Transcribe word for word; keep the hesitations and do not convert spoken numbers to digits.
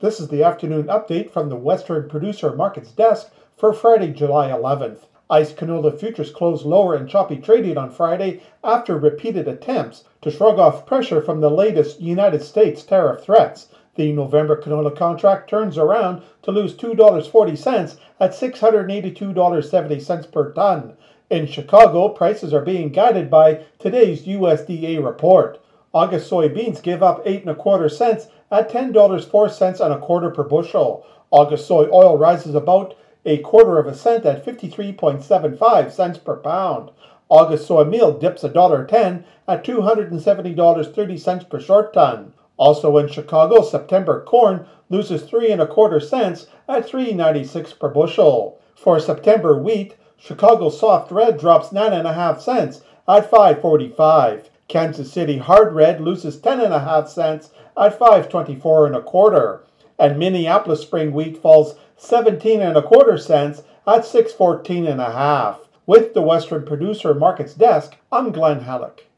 This is the afternoon update from the Western Producer Markets Desk for Friday, July eleventh. I C E canola futures closed lower in choppy trading on Friday after repeated attempts to shrug off pressure from the latest United States tariff threats. The November canola contract turns around to lose two dollars and forty cents at six hundred eighty-two dollars and seventy cents per ton. In Chicago, prices are being guided by today's U S D A report. August soybeans give up eight and a quarter cents at ten dollars and four cents on a quarter per bushel. August soy oil rises about a quarter of a cent at fifty-three point seven five cents per pound. August soy meal dips one dollar and ten cents at two hundred seventy dollars and thirty cents per short ton. Also in Chicago, September corn loses three and a quarter cents at three ninety-six per bushel. For September wheat, Chicago soft red drops nine and a half cents at five forty-five. Kansas City hard red loses ten and a half cents at five twenty-four and a quarter, and Minneapolis spring wheat falls seventeen and a quarter cents at six fourteen and a half. With the Western Producer Markets Desk, I'm Glenn Halleck.